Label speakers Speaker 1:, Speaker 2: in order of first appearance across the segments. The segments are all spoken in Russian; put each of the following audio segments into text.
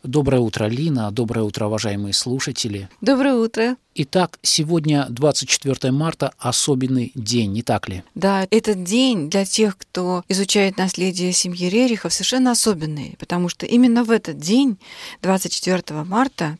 Speaker 1: Доброе утро, Лина. Доброе утро, уважаемые слушатели.
Speaker 2: Доброе утро.
Speaker 1: Итак, сегодня 24 марта – особенный день, не так ли?
Speaker 2: Да, этот день для тех, кто изучает наследие семьи Рерихов, совершенно особенный, потому что именно в этот день, 24 марта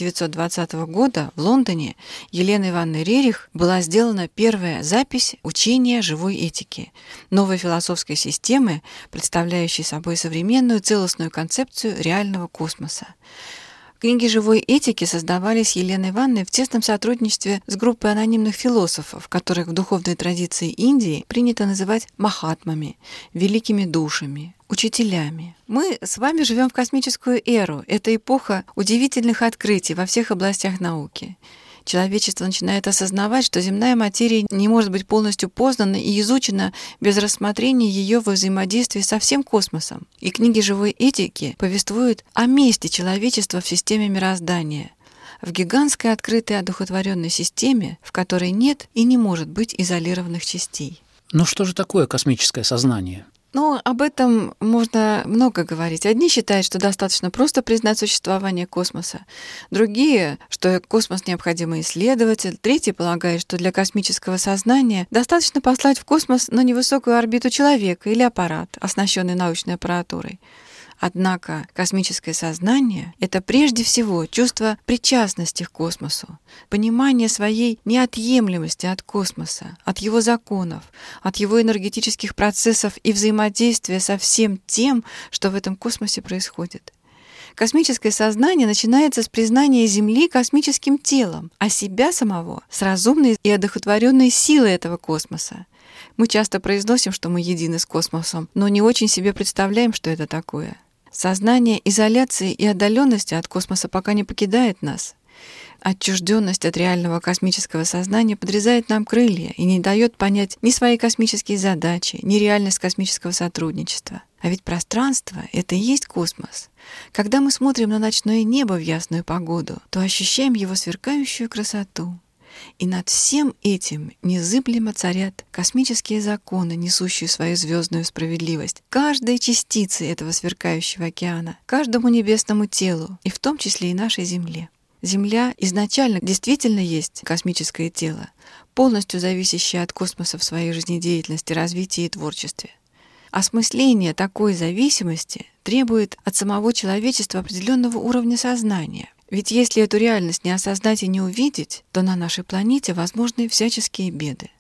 Speaker 2: 1920 года, в Лондоне Еленой Ивановной Рерих была сделана первая запись учения живой этики, новой философской системы, представляющей собой современную целостную концепцию реального космоса. Книги живой этики создавались Еленой Ивановной в тесном сотрудничестве с группой анонимных философов, которых в духовной традиции Индии принято называть махатмами, великими душами, учителями. Мы с вами живем в космическую эру. Это эпоха удивительных открытий во всех областях науки. Человечество начинает осознавать, что земная материя не может быть полностью познана и изучена без рассмотрения ее во взаимодействии со всем космосом. И книги живой этики повествуют о месте человечества в системе мироздания, в гигантской открытой одухотворенной системе, в которой нет и не может быть изолированных частей.
Speaker 1: Ну что же такое космическое сознание?
Speaker 2: Об этом можно много говорить. Одни считают, что достаточно просто признать существование космоса. Другие, что космос необходимо исследовать. Третьи полагают, что для космического сознания достаточно послать в космос на невысокую орбиту человека или аппарат, оснащенный научной аппаратурой. Однако космическое сознание — это прежде всего чувство причастности к космосу, понимание своей неотъемлемости от космоса, от его законов, от его энергетических процессов и взаимодействия со всем тем, что в этом космосе происходит. Космическое сознание начинается с признания Земли космическим телом, а себя самого — с разумной и одухотворенной силой этого космоса. Мы часто произносим, что мы едины с космосом, но не очень себе представляем, что это такое. Сознание изоляции и отдаленности от космоса пока не покидает нас. Отчужденность от реального космического сознания подрезает нам крылья и не дает понять ни свои космические задачи, ни реальность космического сотрудничества. А ведь пространство — это и есть космос. Когда мы смотрим на ночное небо в ясную погоду, то ощущаем его сверкающую красоту. И над всем этим незыблемо царят космические законы, несущие свою звездную справедливость каждой частице этого сверкающего океана, каждому небесному телу, и в том числе и нашей Земле. Земля изначально действительно есть космическое тело, полностью зависящее от космоса в своей жизнедеятельности, развитии и творчестве. Осмысление такой зависимости требует от самого человечества определенного уровня сознания. Ведь если эту реальность не осознать и не увидеть, то на нашей планете возможны всяческие беды.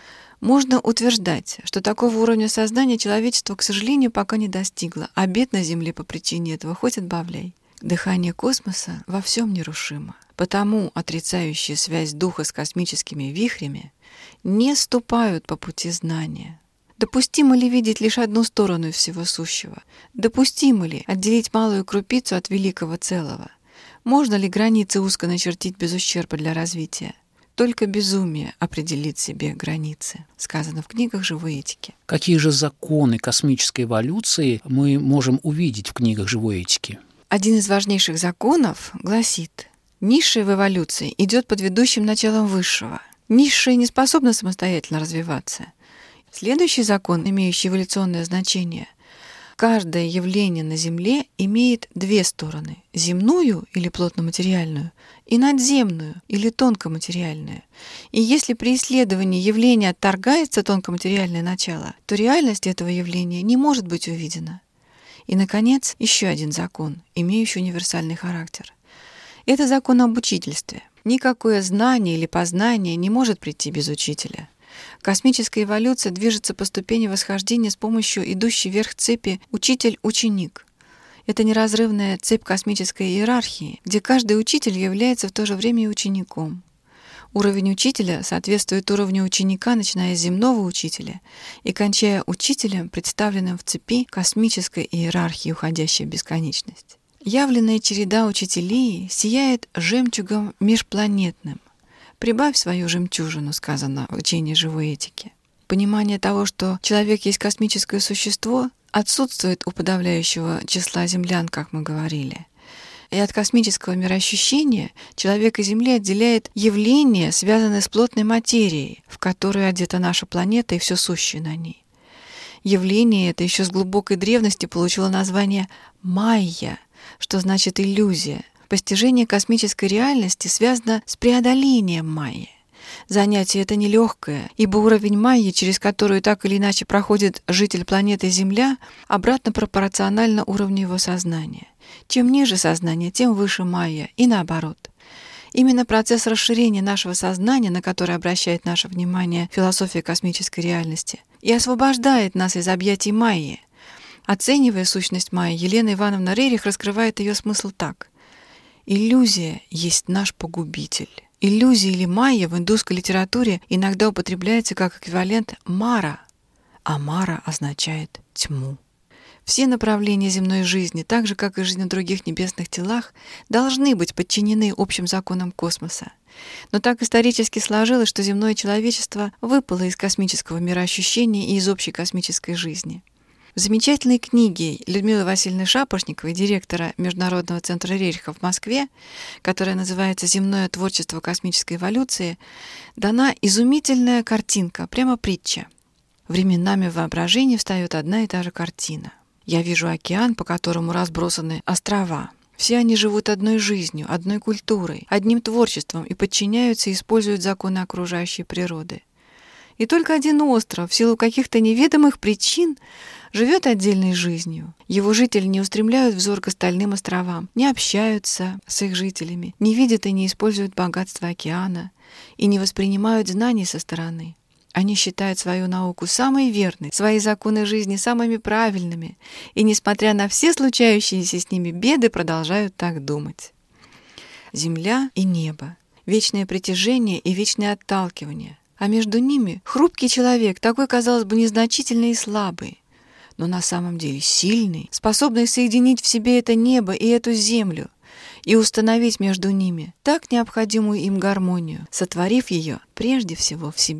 Speaker 2: Можно утверждать, что такого уровня сознания человечество, к сожалению, пока не достигло, а бед на Земле по причине этого хоть отбавляй. Дыхание космоса во всем нерушимо. Потому отрицающие связь духа с космическими вихрями не ступают по пути знания. Допустимо ли видеть лишь одну сторону всего сущего? Допустимо ли отделить малую крупицу от великого целого? Можно ли границы узко начертить без ущерба для развития? Только безумие определит себе границы, сказано в книгах живой этики.
Speaker 1: Какие же законы космической эволюции мы можем увидеть в книгах живой этики?
Speaker 2: Один из важнейших законов гласит: низшее в эволюции идет под ведущим началом высшего. Низшее не способно самостоятельно развиваться. Следующий закон, имеющий эволюционное значение: каждое явление на Земле имеет две стороны — земную или плотно-материальную и надземную или тонкоматериальную. И если при исследовании явления отторгается тонкоматериальное начало, то реальность этого явления не может быть увидена. И, наконец, еще один закон, имеющий универсальный характер. Это закон об учительстве. Никакое знание или познание не может прийти без учителя. Космическая эволюция движется по ступени восхождения с помощью идущей вверх цепи учитель-ученик. Это неразрывная цепь космической иерархии, где каждый учитель является в то же время и учеником. Уровень учителя соответствует уровню ученика, начиная с земного учителя и кончая учителем, представленным в цепи космической иерархии, уходящей в бесконечность. Явленная череда учителей сияет жемчугом межпланетным. «Прибавь свою жемчужину», сказано в учении живой этики. Понимание того, что человек есть космическое существо, отсутствует у подавляющего числа землян, как мы говорили. И от космического мироощущения человек и Земли отделяет явления, связанные с плотной материей, в которую одета наша планета и все сущее на ней. Явление это еще с глубокой древности получило название «майя», что значит иллюзия. Постижение космической реальности связано с преодолением майи. Занятие это нелегкое, ибо уровень майи, через которую так или иначе проходит житель планеты Земля, обратно пропорционально уровню его сознания. Чем ниже сознание, тем выше майя, и наоборот. Именно процесс расширения нашего сознания, на который обращает наше внимание философия космической реальности, и освобождает нас из объятий майи. Оценивая сущность майи, Елена Ивановна Рерих раскрывает ее смысл так. «Иллюзия есть наш погубитель». Иллюзия или майя в индусской литературе иногда употребляется как эквивалент мара, а мара означает тьму. Все направления земной жизни, так же, как и жизнь в других небесных телах, должны быть подчинены общим законам космоса. Но так исторически сложилось, что земное человечество выпало из космического мироощущения и из общей космической жизни. В замечательной книге Людмилы Васильевны Шапошниковой, директора Международного центра Рериха в Москве, которая называется «Земное творчество космической эволюции», дана изумительная картинка, прямо притча. Временами в воображении встает одна и та же картина. Я вижу океан, по которому разбросаны острова. Все они живут одной жизнью, одной культурой, одним творчеством и подчиняются и используют законы окружающей природы. И только один остров, в силу каких-то неведомых причин, живет отдельной жизнью. Его жители не устремляют взор к остальным островам, не общаются с их жителями, не видят и не используют богатство океана и не воспринимают знаний со стороны. Они считают свою науку самой верной, свои законы жизни самыми правильными, и, несмотря на все случающиеся с ними беды, продолжают так думать. Земля и небо, вечное притяжение и вечное отталкивание, а между ними хрупкий человек, такой, казалось бы, незначительный и слабый, но на самом деле сильный, способный соединить в себе это небо и эту землю и установить между ними так необходимую им гармонию, сотворив ее прежде всего в себе.